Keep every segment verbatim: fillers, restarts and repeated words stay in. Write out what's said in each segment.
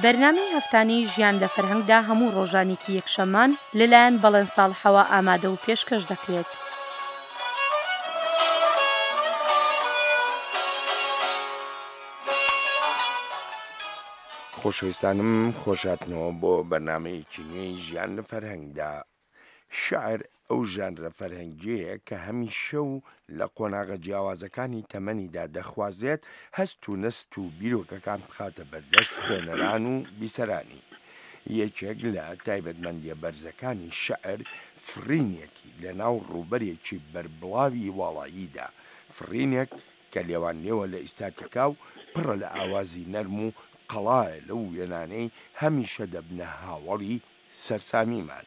بەرنامەی هەفتانەی ژیان لە فەرهەنگدا هەموو ڕۆژانێکی یەکشەممان لەلایەن بەڵێن ساڵحەوە ئامادە و پێشکەش دەکرێت. خۆشەویستانم خۆشاتنەوە بۆ بەرنامەیەکی نوێی ژیان لە فەرهەنگدا. شەعر ئەو ژانرە فەرهەنگیەیە کە هەمیشە و لە قۆناغە جیاوازەکانی تەمەنیدا دەخوازێت هەست و نەست و بیرۆکەکان بخاتە بەردەست خوێنەران و بیسەرانی. یەکێک لە تایبەتمەندیە بەرزەکانی شەعر فرینێکی لە ناو ڕووبەرێکی بەربڵاوی وڵاییدا، فرینێک کە لێوان لێوە لە ئیستاتیکا و پڕە لە ئاوازی نەرم و قەڵایە لەو وێنانەی هەمیشە دەبنە هاوڵی سەرسامیمان.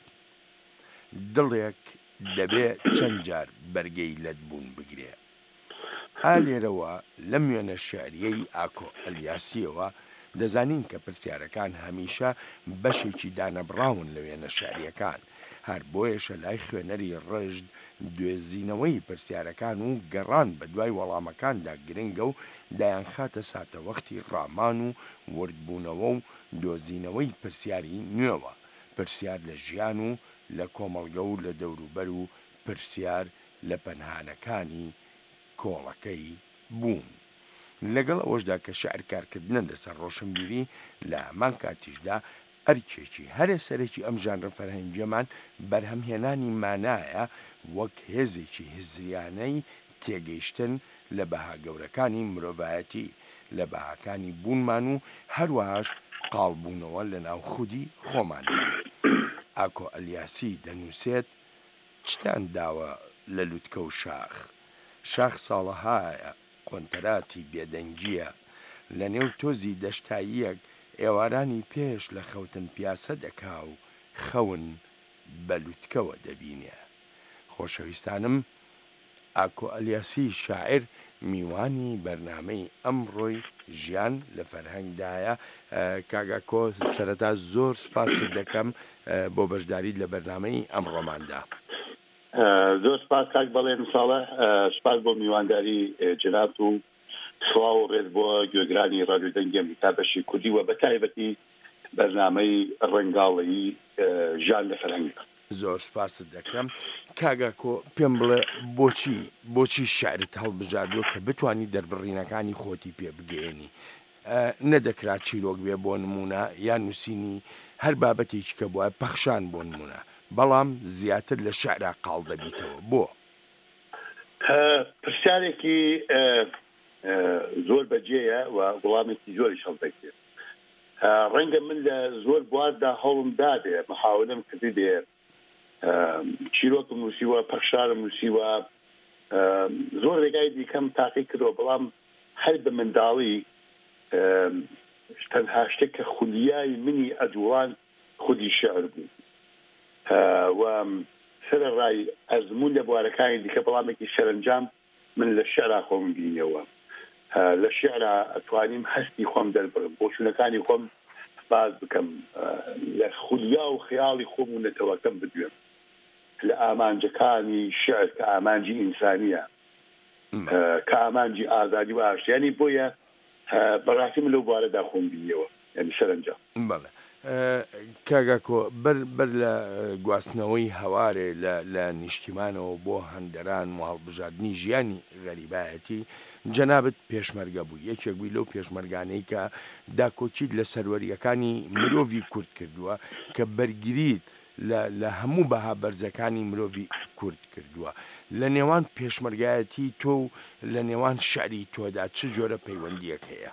دڵێک دەبێ چەند جار بەرگەی لەدبوون بگرێ. ئالێرەوە لە وێنە شێعریەی ئاکۆ ئەلیاسیەوە دەزانین کە پرسیارەکان هەمیشە بەشێکی دانەبراون لە وێنە شێعریەکان، هەر بۆیەشە لای خوێنەری ڕژد دوێزینەوەی پرسیارەکان و گەڕان بە دوای وەڵامەکاندا گرنگە و دایان خاتە ساتە وەختی ڕامان و وردبوونەوە و دۆزینەوەی پرسیاری نوێوە، پرسیار لە ژیان و لە کۆمەڵگە و لە دەوروبەر و پرسیار لە پەنهانەکانی کۆڵەکەی بوون. لەگەڵ ئەوەشدا کە شەعر کارکردنە لەسەر ڕۆشنبیری لە هەمان کاتیشدا ئەرکێکی هەرە سەرێکی ئەم ژانرە فەرهەنگیەمان بەرهەمهێنانی مانایە وەک هێزێکی هزریانەی تێگەیشتن لە بەها گەورەکانی مرۆڤایەتی، لە بەهاکانی بوونمان و هەروەهاش قاڵبوونەوە لە ناو خودی خۆماندا. ئاکۆ ئەلیاسی دەنووسێت چتان داوە لە لوتکە و شاخ، شاخ ساڵەهایە قۆنتەراتی بێدەنگیە، لە نێو تۆزی دەشتاییەک ئێوارانی پێش لە خەوتن پیاسە دەکا و خەون بە لوتکەوە دەبینێ. خۆشەویستانم، ئاکۆ ئەلیاسی شاعر میوانی بەرنامەی ئەمڕۆی ژیان لە فەرهەنگدایە. کاگاکۆ سەرەتا زۆر سپاست دەکەم بۆ بەشداریت لە بەرنامەی ئەمڕۆماندا. زۆر سپاس کاک بەڵێن ساڵە، سپاس بۆ میوانداری جناب و سڵاو و ڕێز بۆ گوێگرانی ڕادیۆ دەنگی ئەمریکا بەشی کوردی و بە تایبەتی بەرنامەی ڕەنگاڵەیی ژیان لە فەرهەنگ. زۆر سپاست دەکەم. کاگاکۆ پێم بڵێ بۆچی بۆچی شعرت هەڵبژاردووە کە بتوانی دەربڕینەکانی خۆتی پێ بگەێنی؟ نەدەکرات چیرۆک بێ بۆ نمونە یان نووسینی هەر بابەتێکی کە بووە پەخشان بۆ نمونە، بەڵام زیاتر لە شعرا قاڵ دەبیتەوە. بۆ پرسیارێکی زۆر بەجێیە و وەڵامێکی زۆری شەڵ دەکرێت. ڕەنگە من لە زۆر بواردا هەوڵم دادێ محاولەم کردی دێ چیرۆکم نووسیوە، پەخشارم نووسیوە، زۆر ڕێگای دیکەم تاقی کردەوە، بەڵام هەر بە منداڵی تەنها شتێک کە خولیای منی ئەدوڵان خودی شعر بوو و سرە ڕای ئەزمون لە بوارەکانی دیکە، بەڵامێکی سەرنجام من لە شعرا خۆم بینەوە. لە شعرا ئەتوانیم هەستی خۆم دەربڕم، بۆچوونەکانی خۆم باز بکەم، لە خولیا و خیاڵی خۆم و نەتەوەکەم بدوێم لە ئامانجەکانی شعر کە ئامانجی ئینسانیە، کە ئامانجی ئازادی و ئاشتیانی. بۆیە بەڕاستی من لەو بوارەدا خۆم بینەوە، یعنی سەرنجام. بەڵێ کاگاکۆ بەر لە گواستنەوەی هەوارێ لە نیشتیمانەوە بۆ هەندەران و هەڵبژاردننی ژیانی غەریبایەتی جەنابەت پێشمەرگە بوو، یەکێک بووی لەو پێشمەرگانەی کە داکۆچیت لە سەروەریەکانی مرۆڤی کورد کردووە کە بەرگریت لە هەموو بەها بەرزەکانی مرۆڤی کورد کردووە. لە نێوان پێشمەرگایەتی تۆ و لە نێوان شعری تۆدا چ جۆرە پەیوەندیەک هەیە؟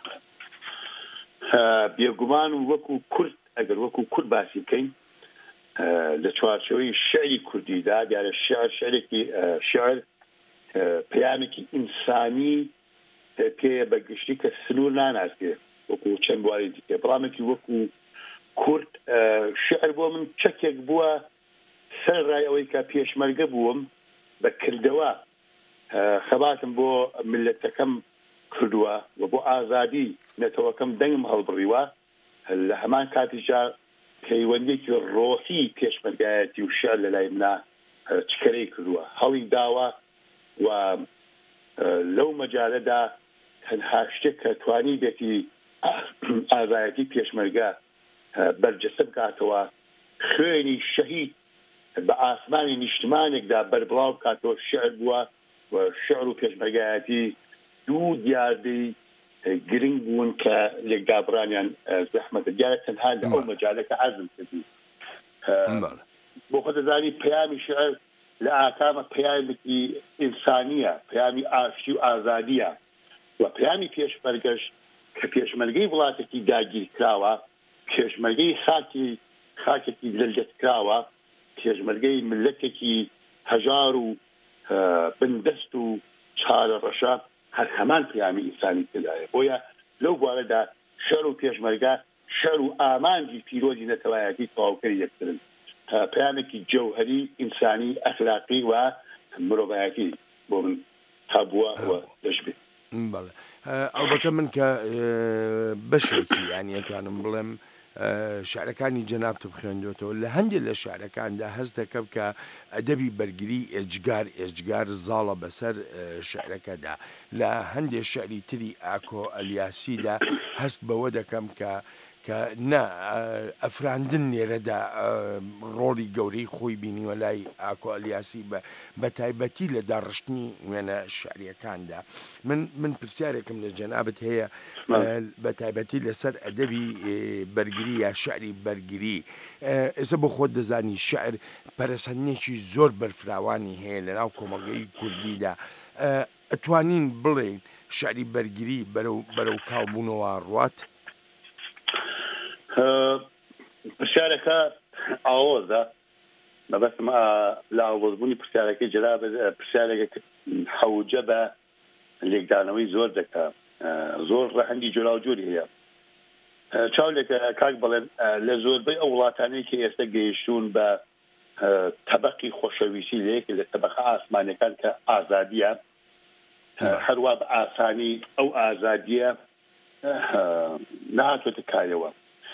بێگومان و وەکو کورد، ئەگەر وەکو کورد باسی بکەین لە چوارچەوەی شعری کوردیدا، دیارە شعر شعرێکی شعر پەیامێکی ئینسانی پێ بەگشتی کە سنوور ناناسێ وەکو چەند بواری دیکە، بەڵامێکی وەکو کورد شعر بۆ من چەکێک بووە سەر ڕای ئەوەی کە پێشمەرگە بووم بە کردەوە خەباتم بۆ ملەتەکەم کردووە و بۆ ئازادی نەتەوەکەم دەنگم هەڵبڕیوە. لە هەمان کاتیشدا پەیوەندێکی ڕۆحی پێشمەرگایەتی و شعر لە لای منە چکەرەی کردووە، هەڵی داوە و لەو مەجالەدا تەنها شتێک کە توانی بێتی ئازایەتی پێشمەرگە بەرجەسە بکاتەوە، خوێنی شەهید بە ئاسمانی نیشتمانێکدا بەربڵاو بکاتەوە. شعر بووە و شعر و پێشمەرگایەتی دوو دیاردەی گرنگ بوون کە لێکدابڕانیان زەحمەتە. دیارە تەنها لە ئەو مەجالەکە عەزم کردی. بۆ خۆ دەزانی پەیامی شعر لە ئاکامە پەیامێکی ئینسانیە، پەیامی ئاشتی و ئازادیە. و پەیامی پێشمەرگەش کە پێشمەرگەی وڵاتێکی داگیر کراوە، پێشمەرگەی خاکی خاکێکی لەلجەت کراوە، پێشمەرگەی ملەتێکی هەژار و بندەست و چارە ڕەشە، هەر هەمان پەیامی ئینسانی تێدایە. بۆیە لەو بوارەدا شەر و پێشمەرگە شەر و ئامانجی پیرۆزی نەتەوایەتی تەواوکەری یەکترن. پەیامێکی جەوهەری ئینسانی ئەخلاقی و مرۆڤایەتی بۆ من هەبووە و دەشبێت. بەڵێ ئەڵبەتە من کە بەشێکی یانی ئەتوانم بڵێم شعرەکانی جەنابتە بخوێندوێتەوە، لە هەندێک لە شعرەکاندا هەست دەکەم کە ئەدەبی بەرگری ئێجگار ئێجگار زاڵە بەسەر شعرەکەدا. لە هەندێک شعری تری ئاکۆ ئەلیاسیدا هەست بەوە دەکەم کە کە نا ئەفراندن لێرەدا ڕۆڵی گەورەی خۆی بینیوە لای ئاکۆ ئەلیاسی بە تایبەتی لە داڕشتنی وێنە شعریەکاندا. من من پرسیارێکم لە جەنابەت هەیە بە تایبەتی لەسەر ئەدەبی بەرگری یا شعری بەرگری. ئێستا بۆ خۆت دەزانی شعر پەرەسەندنێکی زۆر بەرفراوانی هەیە لەناو کۆمەڵگەی کوردیدا. ئەتوانین بڵێن شعری بەرگری بەرەو کاڵبوونەوە ڕوات؟ پرسیارەکە ئاوازە بەبەستم لە ئاوازبوونی پرسیارەکەی جەناب پرسیارێکە حەوجە بە لێکدانەوەی زۆر دەکە، زۆر ڕەهەندی جۆرا و جۆری هەیە. چاولێکە کاک بڵێن لە زۆربەی ئەو وڵاتانەی کە ئێستا گەیشتون بە تەبەقی خۆشەویستی لەیەک لە تەبەقە ئاسمانەکان کە ئازادیە، هەروە بە ئاسانی ئەو ئازادیە نهاتوێتە کارەوە.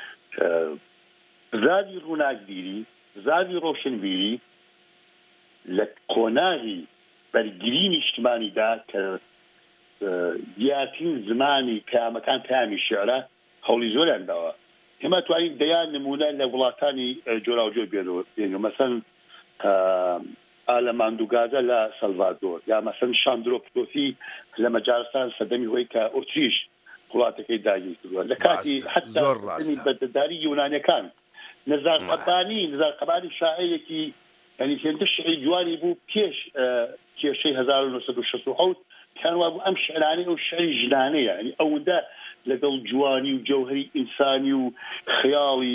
زاوی ڕووناکبیری، زاوی ڕۆشنبیری لە کۆناغی بەرگری نیشتمانیدا کە دیارترین زمانی پەیامەکان پەیامی شێعرە هەوڵی زۆریان داوە. ئێمە توانین دەیان نمونە لە وڵاتانی جۆرا و جۆر بێنەوە، مەسەن ئالەماندوگازە لە سەلڤادۆر، یا مەسەن شاندرۆ پتۆسی لە مەجارستان سەدەمی هۆی کە ئۆتریش وڵاتەکەی داگیر کردووە. لە کاتی حتا بەدەداری یۆنانیەکان نەزار قەبانی نەزار قەبانی شاعیرێکی ینی هێندە شعری جوانی بوو پێش کێشەی هەزار و نۆ سەد و شەست و حەوت پیانوا بوو ئەم شعرانەی ئەو شعری ژنانەیە، ینی ئەوەندە لەگەڵ جوانی و جەوهەری ئینسانی و خەیاڵی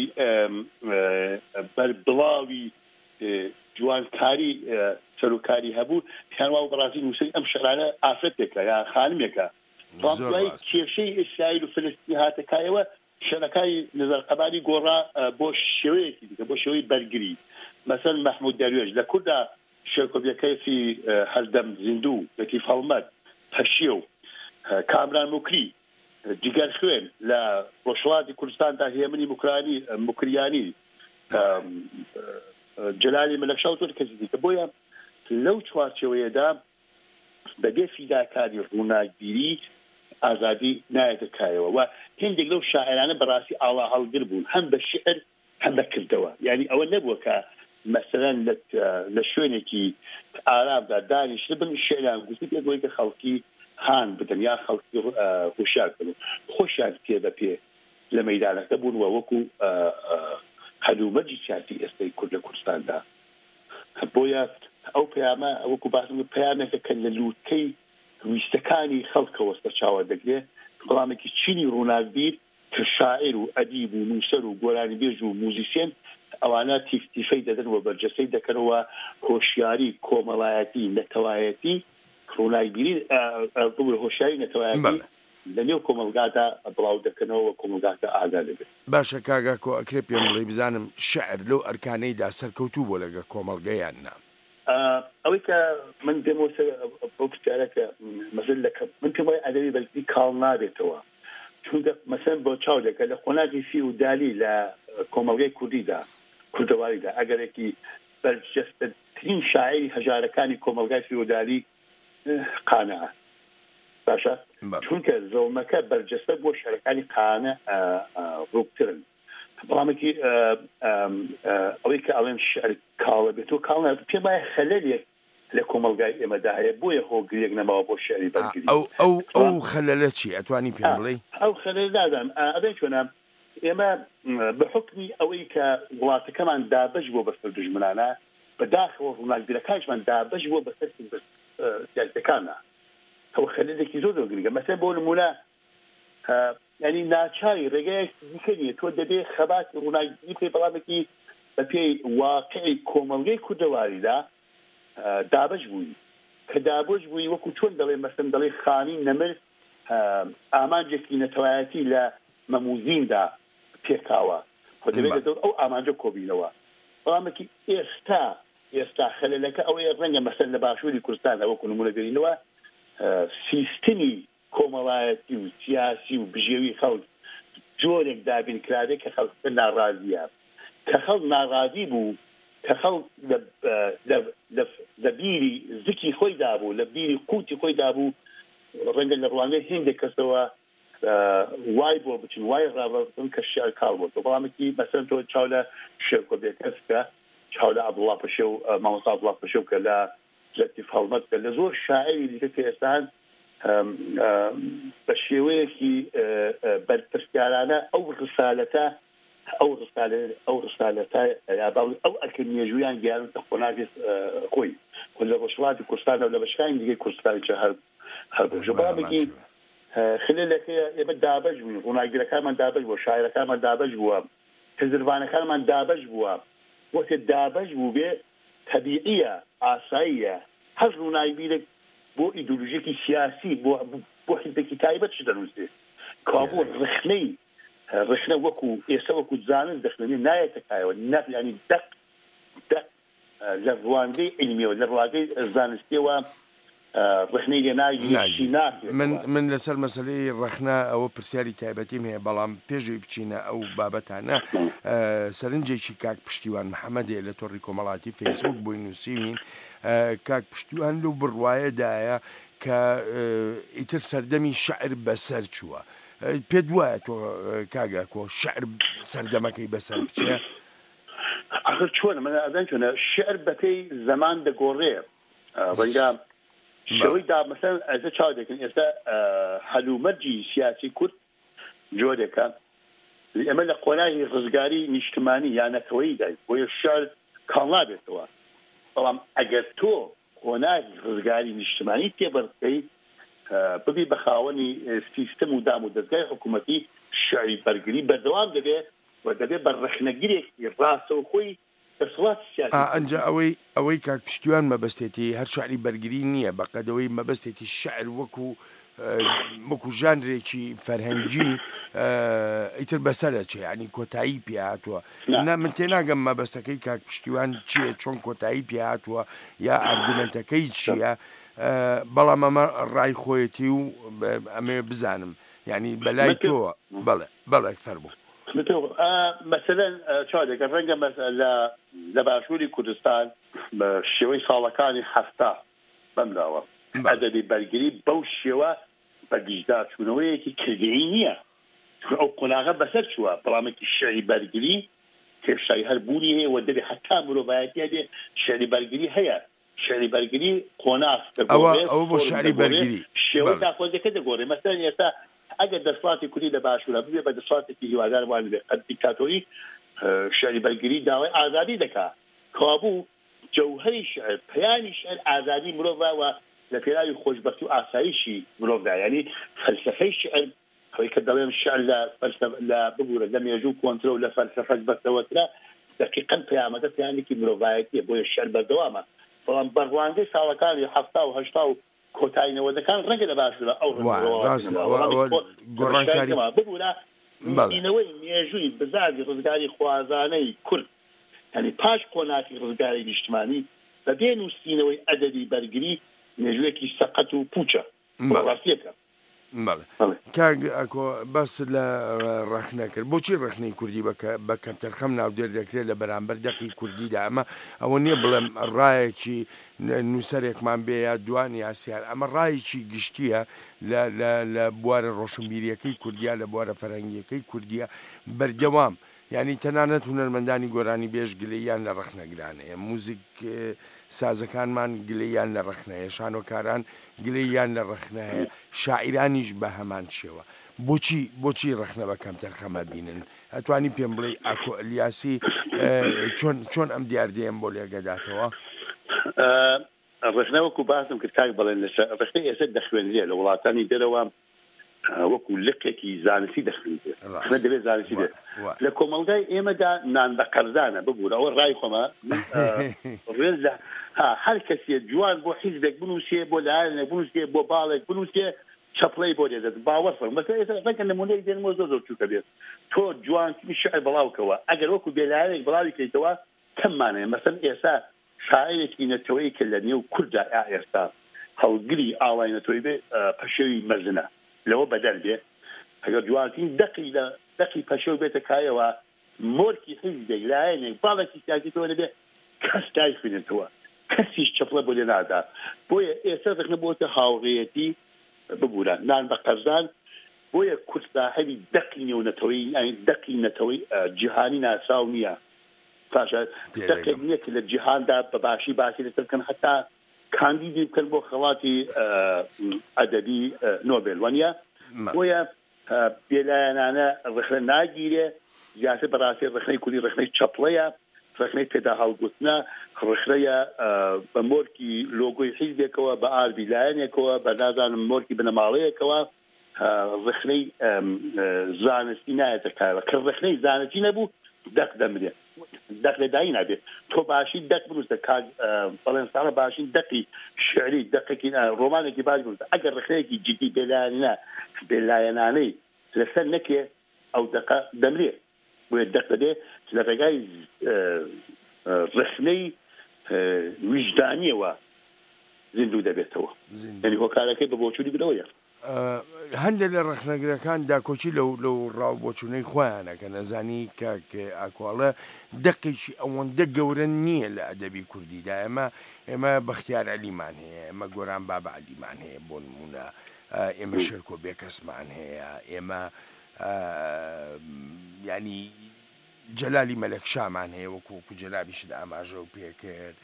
بەربڵاوی جوانکاری سەرۆکاری هەبوو پیانوا و بەڕاستی نووسەی ئەم شعرانە ئافرەتێکە یا خانمێکە. دوای کێشەی ئیسرائیل و فلسطین هاتەکایەوە شەرەکانی نەزارقەبانی گۆڕا بۆ شێوەیەکی دیکە، بۆ شێوەی بەرگری. مەسەن مەحموود دەروێژ لە کووردا شێرکۆبیەکەیفی هەردەم زیندوو، لەتیف هەڵمەت، هەشیە و کامران موکری، جگەر خوێن لە ڕۆژهەڵاتی کوردستاندا هێمنی موکرانی موکریانی، جەلالی مەلەکشا و زۆر کەسی دیکە. بۆیە لەو چوارچێوەیەدا بەبێ فیداکاری ڕووناکبیری ئازادی نایەتە کایەوە. و هێندێک لەو شاعرانە بەڕاستی ئاوا هەڵگر بوون، هەم بە شعر هەم بە کردەوە. یعنی ئەوە نەبووە کە مەسەلەن لە شوێنێکی ئارامدا دانیشتە بن شعران گوتی پێگوی کە خەڵکی هان بدەن یا خەڵکی هوشیار بن، خۆشیان پێ بە پێ لە مەیدانەکە بوون و وەکو هەلومەرجی سیاسی ئێستای کورد لە کوردستاندا. بۆیە ئەو پەیامە وەکو باسم پەیامێکە کە لە لووتکەی ویستەکانی خەڵکەوە سەر چاوە دەگرێت، وەڵامێکی چینی ڕووناکبیر کە شاعر و ئەدیب و نووسەر و گۆرانی بێژ و موزیسیێن ئەوانە تیفتیفەی دەدەن و بەرجەسەی دەکەنەوە هۆشیاری کۆمەڵایەتی نەتەوایەتی ڕووناکبیری هۆشیاری نەتەوایەتی لە نێو کۆمەلگادا بڵاو دەکەنەوە کۆمەلگاکە ئاگا دەبێت. باشە کاگا کۆ ئەکرێ پێم بڵێ بزانم شعر لەو ئەرکانەیدا سەرکەوتوو بۆ لەگە کۆمەلگەیان نا؟ ئەوەی کە من دێمەوە بۆ پرسیارەکە مەسەل لەکە من پێم وایە ئەدەبی بەرگری کاڵ نابێتەوە، چونکە مەسەن بۆ چاودێکە لە خۆناغی فیودالی لە کۆمەلگەی کوردیدا کوردەواریدا ئەگەرێکی بەرجەستەترین شاعری هەژارەکانی کۆمەلگای فیودالی قانەعە باشە، چونکە زەڵمەکە بەرجەستە بۆ شارەکانی قانە ڕووبترن. بەڵامێکی ئەوەی کە ئەڵێن شعر کاڵە بێتەوە کاڵ پێم وایە خەلەلێک لە کۆمەلگای ئێمەدا هەیە بۆیە هۆگرێک نەماوە بۆ شعری بەرگری ئەو ئەو ئەو خەلەلە چی ئەتوانی پێم بڵێ ئەو خەلەلدادان ئەبێ چۆنە ئێمە بە حکمی ئەوەی کە وڵاتەکەمان دابش بۆ بەسەر دژمنانە بەداخەوە ڕووناکبیرەکانشمان دابش بۆ بەسەر سیاسەکانە ئەو خەلەلێکی زۆر زۆر گرنگە مەسەڵەن بۆ نمونە ینی ناچاری ڕێگەیەک دیکە نیە تۆ دەبێت خەبات ڕووناکبیری پێی بەڵامێکی بە پێی واقعی کۆمەڵگەی کوردەواریدا دابش بووی کە دابش بووی وەکو چۆن دەڵێ مەسەن دەڵێ خانی نەمر ئامانجێکی نەتەوایەتی لە مەموزیندا پێکاوە خۆ دەبێت ئەو ئامانجە کۆبینەوە بەڵامێکی ئێستا ئێستا خەلەلەکە ئەوەیە ڕەنگە مەسەن لە باشووری کوردستان ئەوەکو نمونە گەرینەوە سیستمی کۆمەڵایەتی و سیاسی و بژێوی خەڵک جۆرێک دابین کرابێت کە خەڵک ناڕازیە کە خەڵک ناڕازی بوو کە خەڵک لە بیری زکی خۆی دابوو لە بیری قوتی خۆی دابوو ڕەنگە لە ڕوانگەی هێندێک کەسەوە وای بۆ بچین وای ڕابردن کە شیعر کاڵ بۆ بەڵامێکی مەسەن تۆ چاو لە شێرکۆ بێت کەسکە چاو لە عەبدوڵڵا پەشێو مامۆستا عەبدوڵڵا پەشێو کە لە لەتیف هەڵمەت کە لە زۆر شاعری دیکە کە ئێستان بە شێوەیەکی بەرپرسیارانە ئەو ڕسالەتە ئەو ئەو ڕسالەتە ئەو ئەکەنیێژویان گیان قۆناغی خۆی لە ڕۆژهەڵاتی کوردستانە لە بەشکانی دیگەی کوردستانی چە هەر هەردوو بەڵامێکی خلێلەکە ئێمە دابش بووین ڕووناگیرەکانمان دابش بووە شاعرەکانمان دابش بووە تزربانەکانمان دابش بووە وەکە دابش بوو بێ تەبیعیە ئاساییە هەر ڕووناگیرێک بۆ ئیدۆلۆژیەکی سیاسی بۆ حیزبێکی تایبەت چ دەنووسێت کابوو ڕخنەی ڕخنە وەکو ئێستا وەکو زانست دەخنێ نایەتە کایەوە نەف ینی دەق دەق لە ڕوانگەی علمیەوە لە ڕوانگەی زانستیەوە ڕخنەی لێ ناگی من من لەسەر مەسەلەی ڕخنا ئەوە پرسیاری تایبەتیم هەیە بەڵام پێشوی بچینە ئەو بابەتانە سەرنجێکی کاک پشتیوان محەممەدێ لە تۆڕی کۆمەڵاتی فەیسبوک بۆی نووسیوین کاک پشتیوان لەو بڕوایەدایە کە ئیتر سەردەمی شەعر بەسەر چووە پێ دوایە تۆ کاگا کۆ شەعر سەردەمەکەی بەسەر بچێ ئاخر چۆنە من ئەدەن چۆنە شعر بەپێی زەمان دەگۆڕێ ڕەنگە شەوەی دا مەسەن ئەزە چاو دەکەن ئێستا هەلومەرجی سیاسی کورد جۆرێکە ئەمە لە قۆناغی ڕزگاری نیشتمانی یانەکەوەی دای بۆیە شعر کاڵ نابێتەوە بەڵام ئەگەر تۆ قۆناغی ڕزگاری نیشتمانی تێبەرکەی ببی بە خاوەنی سیستم و دام و دەستگای حکوومەتی شعری بەرگری بەردەوام دەبێت و دەبێت بە ڕخنەگیرێکی ڕاستەوە خۆی ئەنجا ئەوەی ئەوەی کاک پشتیوان مەبەستێتی هەر شعری بەرگری نییە بەقەدەوەی مەبەستێتی شعر وەکو وەکو ژانرێکی فەرهەنگی ئیتر بەسەرە چێ ینی کۆتایی پێهاتووە نا من تێناگەم مەبەستەکەی کاک پشتیوان چییە چۆن کۆتایی پێهاتووە یا ئارگومنتەکەی چییە بەڵام ئەمە ڕای خۆیەتی و ئەمێ بزانم ینی بەلای تۆوە بەڵێ بەڵێ فەرموو مەسەلەن چادێکە ڕەنگە لە باشووری کوردستان بە شێوەی ساڵەکانی هەفتا بەمداوە ئەدەبی بەرگری بەو شێوە بە گشتدا چوونەوەیەکی کردەیی نییە ئەو قۆناغە بەسەر چووە بەڵامێکی شعری بەرگری کێشایی هەربوونی هەیە و دەبێ حتا مرۆڤایەتیە بێ شعری بەرگری هەیە شعری بەرگری قۆناغ ئەوە بۆ شعری بەرگری شێوەی داخۆزەکە دەگۆڕێ مەسەلەن ئێستا ئەگەر دەسڵاتی کوردی لە باشوورە ببێ بە دەسڵاتێکی هیوادار وان بێ دیکتاتۆری شعری بەرگری داوای ئازادی دەکات کابوو جەوهەری شعر پەیانی شعر ئازادی مرۆڤەوە لە پێناوی خۆشبەختی و ئاسایشی مرۆڤدا ینی فەلسەفەی شعر ئەوەی کە دەڵێن شعر لە ببوورە لە مێژوو کۆنترە و لە فەلسەفەش بەستەوەترا دەقیقەن پەیامەکە پەیامێکی مرۆڤایەتیە بۆیە شعر بەردەوامە بەڵام بەڕوانگەی ساڵەکانی هەفتا و هەشتا و کۆتایینەوەدەکان ڕەنگە لە باشوورە ئەو گۆڕانکاری ببوورە نینەوەی مێژووی بزاگی ڕزگاری خوازانەی کورد ینی پاش کۆناکی ڕزگاری نیشتمانی بە بێ نووسینەوەی ئەدەبی بەرگری مێژوویەکی سەقەت و پوچە ڕاستیەکە کاک ئەکۆ بەس لە ڕەخنە کرد بۆچی ڕەخنەی کوردی بە کەمتەرخەم ناودێر دەکرێت لە بەرامبەر دەقی کوردیدا ئەمە ئەوە نییە بڵێم ڕایەکی نووسەرێکمان بێ یا دوانی یاسیار ئەمە ڕایەکی گشتیە لە بوارە ڕۆشنبیریەکەی کوردیا لە بوارە فەرهەنگیەکەی کوردیە بەردەوام ینی تەنانەت هونەرمەندانی گۆرانی بێژ گلەییان لە ڕەخنەگرانەیە، موزیک سازەکانمان گلەییان لە ڕەخنەیە، شانۆکاران گلەییان لە ڕەخنەیە، شاعیرانیش بە هەمان شێوە. بۆچی بۆچی ڕەخنە بە کەم تەرخەمە بینن؟ ئەتوانی پێم بڵێ ئاکۆ ئەلیاسی چۆن چۆن ئەم دیاردەیەم بۆ لێگەداتەوە؟ ڕخنە وەکو باسم کرد کاک بڵێن ڕخنە ئێستا دەخوێنرێ لە وڵاتانی دەرەوە وەکو لقێکی زانستی دەخوێنرێت، ڕخنە دەبێت زانستی بێت. لە کۆمەڵگای ئێمەدا نان بە قەرزانە ببوور، ئەوە ڕای خۆمە ڕێز لە هەر کەسێ جوان بۆ حیزبێک بنووسێ، بۆ لایەنێک بنووسێ، بۆ باڵێک بنووسێ، چەپڵەی بۆ دێدەت باوەڕ فەرمە ئێستا نمونەی دێنمەوە زۆر زۆر چووکە بێت. تۆ جوانترین شیعر بڵاوکەوە ئەگەر وەکو بێلایەنێک بڵاوی کەیتەوە کەممانەیە. مەسەڵەن ئێستا شاعرێکی نەتەوەی کە لە نێو کووردا ئێستا هەڵگری ئاڵای نەتەوەی بێ پەشێوی مەرزنە لەوە بەدەر بێ، ئەگەر جوانترین دەقی لە دەقی پەشێو بێتە کایەوە مۆرکی حیزبێک لایەنێک باڵێکی سیاسیتەوە لەبێ کەس دایخوێنێتەوە، کەسیش چەپڵە بۆ لێ نادا. بۆیە ئێستا ڕخنە بۆتە هاوڕێیەتی ببوورە نان بە قەرزان. بۆیە کورد ساحەبی دەقی نێونەتەوەی ینی دەقی نەتەوەی جیهانی ناساو نییە، پاشە دەقێک نییە کە لە جیهاندا بەباشی باسی لەسەر بکەن، حتا کاندیدی بکەن بۆ خەڵاتی ئەدەبی نۆبێل وانە. بۆیە بێلایەنانە ڕخنە ناگیرێ، زیاتر بەڕاستی ڕخنەی کوردی ڕخنەی چەپڵەیە، ڕخنەی پێدا هەڵگوتنە، ڕخنەیە بە مۆرکی لۆگۆی حیزبێکەوە، بە ئاربی لایەنێکەوە، بە نازانم مۆرکی بنەماڵەیەکەوە، ڕخنەی زانستی نایەتە کارەوە. کە ڕخنەی زانستی نەبوو دەق دەمرێ، دەق لەدایی نابێت. تۆ باشی دەق بنووسە بەڵێن ساڵە باشین دەقی شعری دەقێکی ڕۆمانێکی باش بنووسە. ئەگەر ڕخنەیەکی جدی بێلایەنە بێلایەنانەی لەسەر نەکێ ئەو دەقە دەمرێ. بۆیە دەق دەبێ لە ڕێگای ڕخنەی وجدانیەوە زیندوو دەبێتەوە، یعنی هۆکارەکەی بە بۆچوونی بنەوەیە. هەندێک لە ڕەخنەگرەکان داکۆچی لەو لەو ڕاوبۆچوونەی خۆیانە کە نەزانی کاک ئاکواڵە دەقێکی ئەوەندە گەورە نییە لە ئەدەبی کوردیدا. ئێمە ئێمە بەختیار عەلیمان هەیە، ئێمە گۆران بابە عەلیمان هەیە بۆ نمونە، ئێمە شێرکۆ بێکەسمان هەیە، ئێمە ینی جەلالی مەلەکشامان هەیە وەکو وەکو جەلابیشت ئاماژە و پێکرد،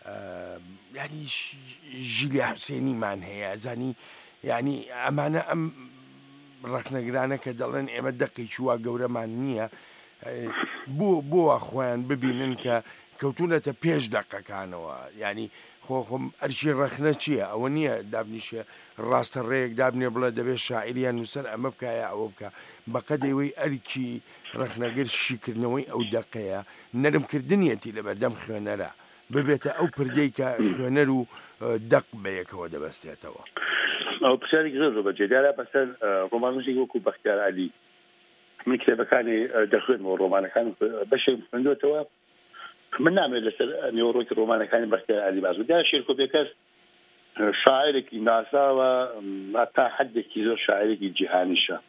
ینی ژیلی حوسێنیمان هەیە. زانی یعنی ئەمانە ئەم ڕەخنەگرانە کە دەڵێن ئێمە دەقێکی وا گەورەمان نییە، بۆ بۆ خۆیان ببینن کە کەوتونەتە پێش دەقەکانەوە. ینی خۆخۆم ئەرشی ڕەخنە چییە؟ ئەوە نییە دابنیشە ڕاستە ڕێیەک دابنێ بڵێ دەبێت شاعریان نووسەر ئەمە بکایە ئەوە بکە، بەقەدەوەی ئەرکی ڕەخنەگر شیکردنەوەی ئەو دەقەیە نەرمکردنیەتی لە بەردەم خوێنەرە ببێتە ئەو پردەی کە خوێنەر و دەق بەیەکەوە دەبەستێتەوە. ئەو پرسیارێکی زۆر زۆر بەجێدارە بەسەر ڕۆمانێکی وەکو بەختیار عەلی. من کتێبەکانی دەخوێنەوە ڕۆمانەکان بەشێک خوێندوێتەوە، من نامێت لەسەر نێوەڕۆکی ڕۆمانەکانی بەختیار عەلی باز بوو. شێرکۆ بێکەس شاعرێکی ناساوە، تا حەدێکی زۆر شاعرێکی جیهانیشە.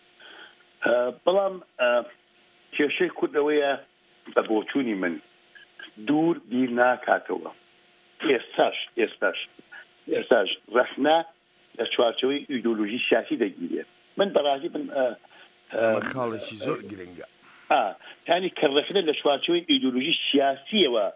بەڵام کێشەی کوردەوەیە بە بۆچوونی من دوور بیر ناکاتەوە. ئێستاش ئێستاش ئێستاش ڕەخنە لە چوارچەوەی ئیدۆلۆژی سیاسی دەگیرێت. من بەڕاستی خاڵێکی زۆر گرنگە یعنی کە ڕەخنە لە چوارچەوەی ئیدۆلۆژی سیاسیەوە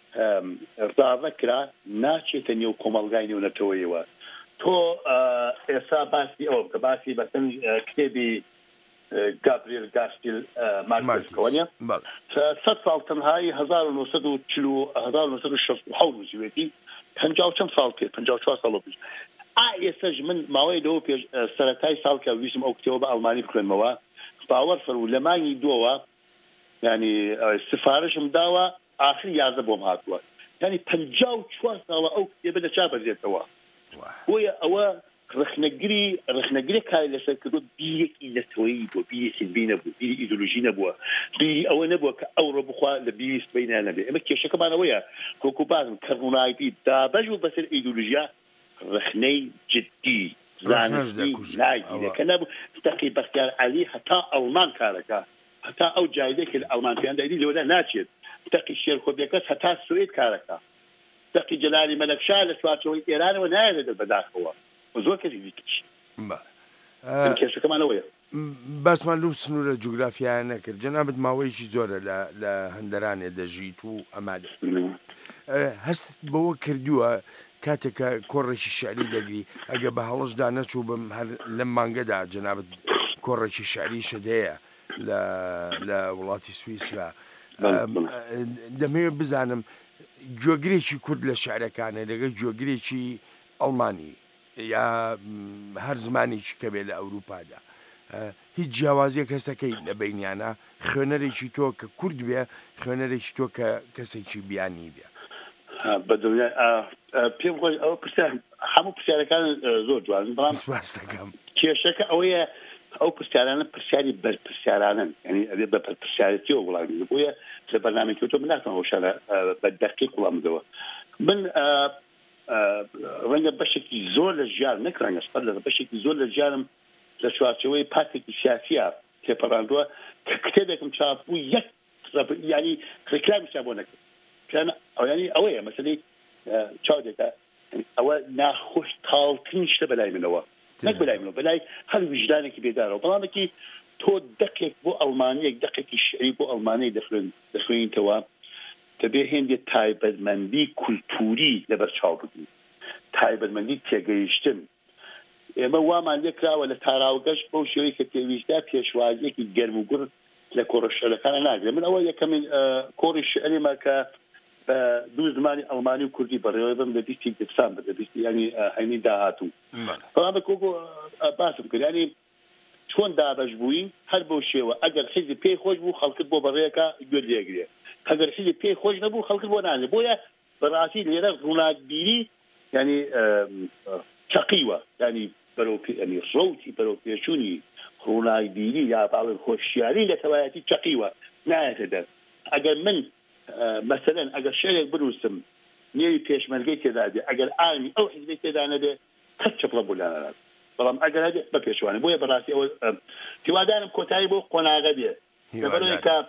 ڕاوەکرا ناچێتە نێو کۆمەڵگای نێونەتەوەیەوە. تۆ ئێستا باسی ئەوە بکە، باسی بەسەن کتێبی گابریێل گارسیل مارکسکەوەنیە سەد ساڵ تەنهایی هەزار و نۆسەد و چل و هەزار و نۆسەد و شەست و حەوت وزیوێتی پەنجاو چەند ساڵ پێ پەنجاو و چوار ساڵ پێش. ئێستاش من ماوەی لەوە پێش سەرەتای ساڵ کە ویستم ئەو کتێبە بە ئەڵمانی بخوێنمەوە، باوەڕ فەرموو لە مانگی دووەوە ینی سفارشم داوە ئاخری یازدە بۆم هاتووە، ینی پەنجاو و چوار ساڵە ئەو کتێبە لە چا بەرزێتەوە. بۆیە ئەوە ڕخنەگری ڕخنەگری کاری لەسەر کردو بیرێکی نەتەوەیی بووە، بیری سلبی نەبوو، بیری ئیدۆلۆژی نەبووە، بیری ئەوە نەبووە کە ئەوڕۆ بخوا لە بیست بینیان نەبێ. ئەمە کێشەکەمانەوەیە وەکو بازم کە ڕووناکیی دابەش و بەسەر ئیدۆلۆژیا ڕخنەی جدی زانستی ناگیرێ کە نەبوو. دەقی بەختیار عەلی هەتا ئەڵمان کارەکە، هەتا ئەو جایزەیەکی لە ئەڵمان پێیان دەیدی لەوەدا ناچێت. دەقی شێرکۆ بێکەس هەتا سوێد کارەکە، دەقی جەلالی مەلەکشا لە چوارچەوەی ئێرانەوە نایێت بەداخەوە زۆر کەسی دیکەش. کێشەکەمانەوەیە. باسمان لەو سنوورە جوگرافیایە نەکرد جەنابەت ماوەیەکی زۆرە لە هەندەرانێ دەژیت و ئەمادە هەست بەوە کردووە کاتێکە کۆڕێکی شعری دەگری ئەگە بە هەڵەشدا نەچوو بم هەر لەم مانگەدا جەنابەت کۆڕێکی شعری شدەیە لە وڵاتی سویسرا دەمەوێت بزانم گوێگرێکی کورد لە شعرەکانە لەگەڵ گوێگرێکی ئەڵمانی یا هەر زمانێکی کە بێ لە ئەوروپادا هیچ جیاوازیەک هەستەکەی لە بینیانە خوێنەرێکی تۆ کە کورد بێ خوێنەرێکی تۆ کە کەسێکی بیانی بێ بە دنیا پێم خۆش ئەوە پرسیار هەموو پرسیارەکان زۆر جوان بەڵام سپاس دەکەم کێشەکە ئەوەیە ئەو پرسیارانە پرسیاری بەرپرسیارانن یعنی ئەبێ بە پرسیارەتیەوە وڵامی بۆیە لە بەرنامێکی تۆ بناتەوە ئەوشانە بە دەقیق وڵامدەوە من ڕەنگە بەشێکی زۆر لە ژیان نەک ڕەنگە سپەر لە بەشێکی زۆر لە ژیانم لە چوارچەوەی پارتێکی سیاسیە تێپەڕاندووە کە کتێبێکم چاپ بوو یەک ینی ڕێکلامی چاپ بۆ نەکرد ینی ئەوەیە مەسەلەی چاودێکە ئەوە ناخۆش تاڵترین شتە بەلای منەوە نەک بەلای منەوە بەلای هەر وجدانێکی بێدارەوە بەڵامێکی تۆ دەقێک بۆ ئەڵمانیەک دەقێکی شعری بۆ ئەڵمانەی دەخوێنیتەوە دەبێ هێندێک تایبەتمەندی کولتوری لەبەر چاو بگرین تایبەتمەندی تێگەیشتن ئێمە وامان لێکراوە لە تاراوگەشت بەو شێوەی کە پێویستە پێشوازیەکی گەرم و گورد لە کۆڕە شعرەکانە ناگرێت من ئەوە یەکەمین کۆڕی شعریمە کە دوو زمانی ئەڵمانی و کوردی بەڕێوە بم لە بیستی دەپسان بە دەبیستی ینی هەینی داهاتوو بەڵام بە کۆکۆ باسم کرد ینی چۆن دابەش بووین هەر بەو شێوە ئەگەر حیزب پێی خۆش بوو خەڵکت بۆ بەڕێیەکە گوێ لێگرێ ئەگەر حیزب پێی خۆش نەبوو خەڵکت بۆ نانێ بۆیە بەڕاستی لێرە ڕووناکبیری ینی چەقیوە ینی بەرەو ئەمی ڕەوتی بەرەو پێچوونی ڕووناکبیری یا باڵن خۆشیاری لە تەوایەتی چەقیوە نایەتە دەر ئەگەر من مەسەلەن ئەگەر شعرێک بنووسم نێوی پێشمەرگەی تێدا بێ ئەگەر ئامی ئەو حیزبی تێدا نەبێ کەس چەپڵە بۆ لانەات بەڵام ئەگەر هەبێ بە پێشوانێ بۆیە بەڕاستی ئەوە هیوادارم کۆتایی بۆ قۆناغە بێ لەبەرەوەی کە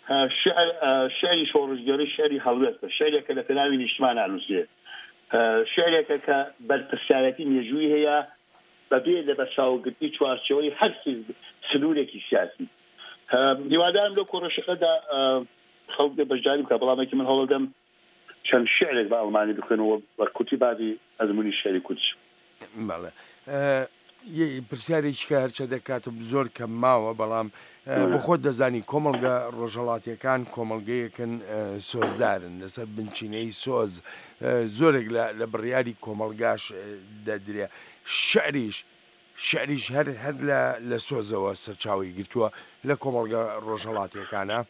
شعری شۆڕژگەری شعری هەڵوێستە شعرێکە لە پێناوی نیشتمان نانووسێ شعرێکە کە بەرپرسیارەتی مێژووی هەیە بەبێ لە بەرچاوگرتی چوارچێوەی هەر سنوورێکی سیاسی هیوادارم لەو کۆڕەشەکەدا خەڵک بەشداری بکە بەڵامێکی من هەوڵدەم چەند شعرێک بە ئەڵمانی بخوێنەوە بە کوتی بازی ئەزمموی شعری کوردی بەڵێ پرسیارێکی کە هەرچە دەکاتە زۆر کەم ماوە بەڵام بە خۆت دەزانی کۆمەڵگە ڕۆژهەڵاتیەکان کۆمەڵگەیەکن سۆزدارن لەسەر بنچینەی سۆز زۆرێک لە بڕیاری کۆمەڵگاش دەدرێ شعریش شعریش هەر هەر لە سۆزەوە سەرچاوی گرتووە لە کۆمەڵگە ڕۆژهەڵاتیەکانە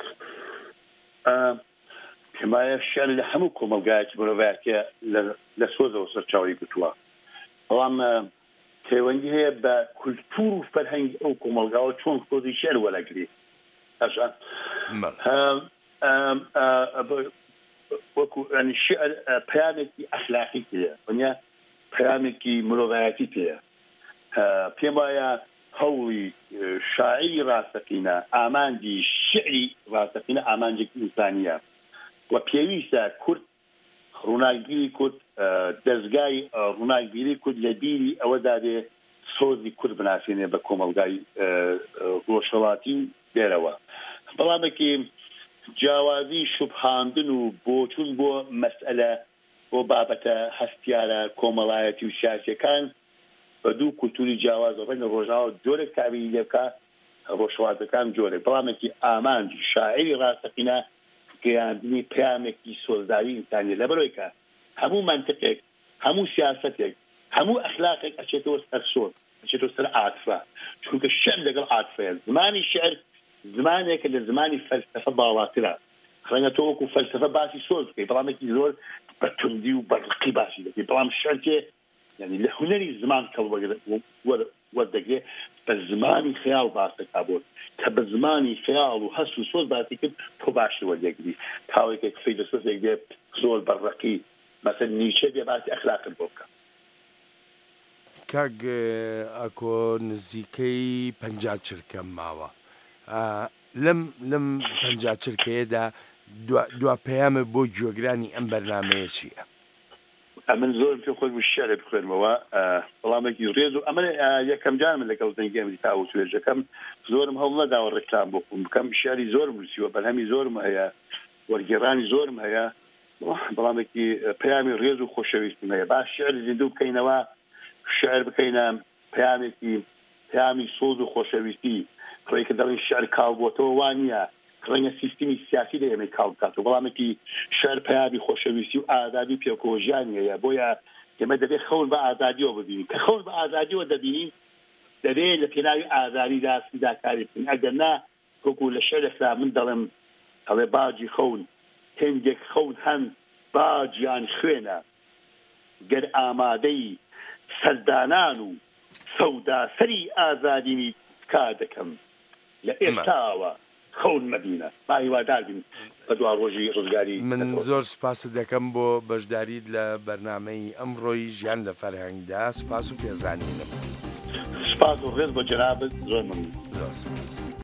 پێمایە شعر لە هەموو کۆمەلگایەکی مرۆڤایەتیە لە سۆزەوە سەرچاوی گرتووە بەڵام پەیوەندی هەیە بە کولتور و فەرهەنگی ئەو کۆمەلگاوە چۆن سۆزی شعر وەرەگری وەکو شعر پەیامێکی ئەخلاقی پێیە وەنیا پەیامێکی مرۆڤایەتی پێیە پێم وایە هەوڵی شاعری ڕاستەقینە ئامانجی شعری ڕاستەقینە ئامانجێکی ئینسانیە و پێویستە کورد ڕووناکگیری کورد دەستگای ڕووناکگیری کورد لە بیری ئەوەدا بێ سۆزی کورد بناسیێنێ بە کۆمەلگای ڕۆژهەڵاتی دێرەوە بەڵامێکی جیاوازی شوبهاندن و بۆچوون بۆ مەسئلە بۆ بابەتە هەستیارە کۆمەڵایەتی و سیاسیەکان بە دوو کولتوری جیاواز ڕێنە ڕۆژناوە جۆرێک تابیری لێ بکە ڕۆژهەڵاتەکان جۆرێک بەڵامێکی ئامانجی شاعری ڕاستەقینە گەیاندنی پەیامێکی سۆزداری ئینسانیە لەبەرەوەی کە هەموو منطقێک هەموو سیاسەتێک هەموو ئەخلاقێک ئەچێتەوە سەر سۆز ئەچێتەوە سەر عاتفە چونکە شعر لەگەڵ عاتفەیە زمانی شعر زمانێکە لە زمانی فەلسەفە باڵاترە ڕەنگە تۆ وەکو فەلسەفە باسی سۆز بکەی بەڵامێکی زۆر بە توندی و بەرقی باسی دەکەی بەڵام شعر تێ یعنی لە هونەری زمان کەڵ وەردەگرێ بە زمانی خەیاڵ باسەکا بۆت کە بە زمانی خەیاڵ و هەست و سۆز باسی کرد تۆ باشی وەردەگری تاوێکێک فەی لە سۆزێک دێ زۆر بەڕقی مەسەل نیچە بێ باسی ئەخلاقت بۆ بکە کاک ئەکۆ نزیکەی پەنجا چرکە ماوە لەم لەم پەنجا چرکەیەدا دوا پەیامە بۆ گوێگرانی ئەم بەرنامەیە چییە؟ من زۆر پێ خۆی شعر بخوێنمەوە بەڵامێکی ڕێز و ئەمە یەکەم جار من لەگەڵ دەنگی ئەمریکا و توێژەکەم زۆرم هەوڵ نەداوە ڕێکلام بکوم بکەم شعری زۆرم نووسیوە بەرهەمی زۆرم هەیە وەرگێڕانی زۆرم هەیە بەڵامێکی پەیامی ڕێز و خۆشەویستیم هەیە باش شعر زیندوو بکەینەوە شعر بکەینە پەیامێکی پەیامی سۆز و خۆشەویستی ڕێی کە دەڵێن شعر کاڵبۆتەوە وانە ڕەنگە سیستمی سیاسی لە ئێمە کاڵ بکاتەوە بەڵامێکی شعر پەیامی خۆشەویستی و ئازادی پێکۆژیانی هەیە بۆیە ئێمە دەبێت خەون بە ئازادیەوە ببینین کە خەون بە ئازادیەوە دەبینین دەبێت لە پێناوی ئازاریدا سیداکاری بکەین ئەگەر نا وەکو لە شعرێکدا من دەڵێم ئەڵێ باجی خەون هێندێک خەون هەن باجیان خوێنە گەر ئامادەی سەردانان و سەوداسەری ئازادینی کار دەکەم لە ئێستاوە خەون مەدینە با هیوادار بین بە دوا ڕۆژی ڕزگاری من زۆر سپاس دەکەم بۆ بەشداریت لە بەرنامەی ئەمڕۆی ژیان لە فەرهەنگدا سپاس و پێزانینم سپاس و ڕێز بۆ جەنابەت زۆر مەمنون زۆر سپاس